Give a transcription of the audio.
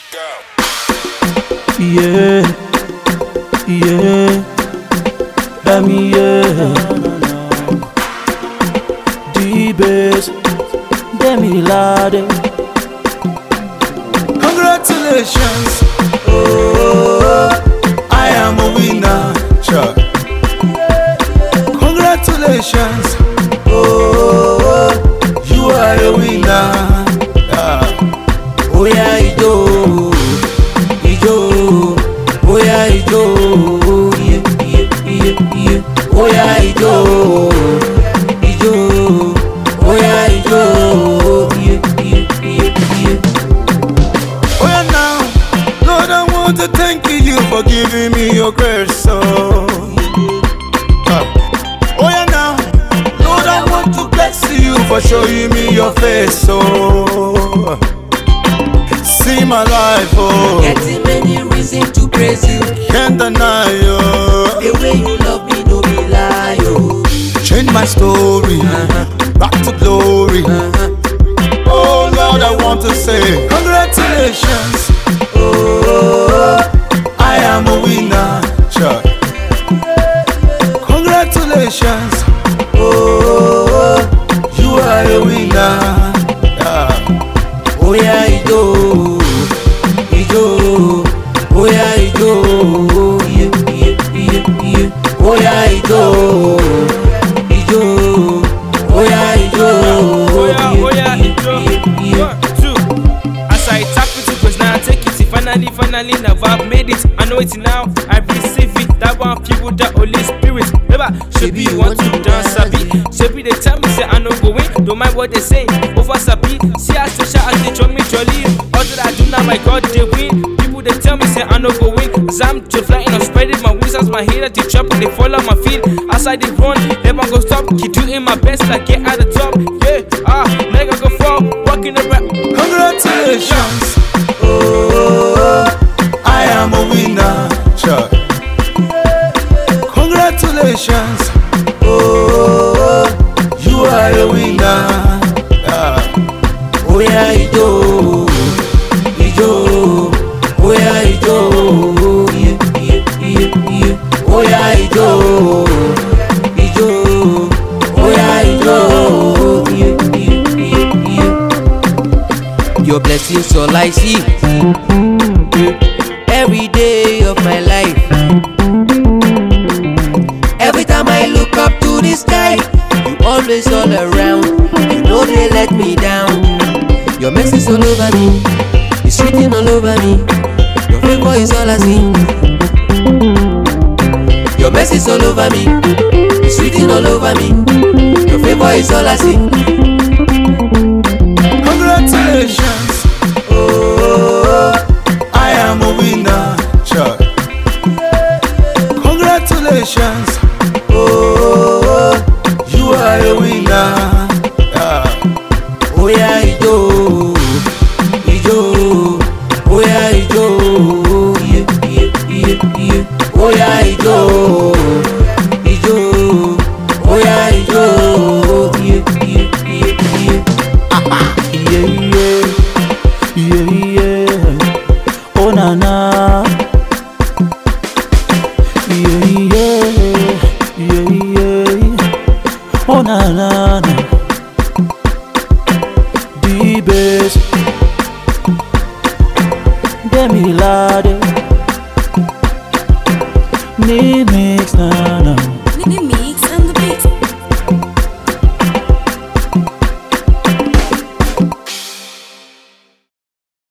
Yeah, yeah, yeah. D-Bass, Demi Lade. Congratulations, oh, I am a winner. Sure. Congratulations, oh, you are a winner. Oh yeah, Ijo, oh yeah, Ijo, yeah. Oh yeah, Ijo, oh yeah, Ijo, yeah. Oh yeah, now, Lord, I want to thank you for giving me your grace, oh yeah, now, Lord, I want to bless you for showing me your face, oh. See my life, oh. Getting many reasons to praise you. Can't deny you. The way you love me, no be lie, oh. Change my story, back to glory. Oh Lord, I want to say congratulations. Oh, I am a winner. Sure. Congratulations. Oh, you are a winner. Oh yeah, Ijo, oh yeah, Ijo, yeah. Oh yeah, Ijo, oh yeah, Ijo, As I tap into grace, now I take it. Finally, now I've made it. I know it now, I receive it. That one feel with the Holy Spirit. Never, Shebi you want to dance, Sabi. Shebi they tell me say I no go win. Don't mind what they say. Over Sabi, see I social as they join me jolly. All that I do now, my God, they win. People they tell me say I no go win. As I'm just flying or spreading my wings as my haters they jump and they fall on my feet. As I they run, never go stop. Keep doing my best, like get at the top. Yeah, nigga go fall, walking around. congratulations. Oh, I am a winner. Sure. Congratulations. Oh, you are a winner. Oh yeah, Ijo, oh yeah, Ijo, yeah. Oh yeah, Ijo, oh yeah, Ijo, yeah. Your blessings all I see every day of my life. Every time I look up to the sky, you always all around. You know they let me down. Your mercy's all over me, it's written all over me. Your favor is all I see. Your mercy's all over me, it's written all over me. Your favor is all I see. Congratulations. Oh, I am a winner. Sure. Congratulations. Oh, you are a winner. Oh yeah, Ijo, oh yeah, Ijo, yeah. Oh yeah, Ijo, oh yeah, Ijo, Yeah. Oh na na. Yeah. Oh na na. D-Bass, Demi Lade, Mix now.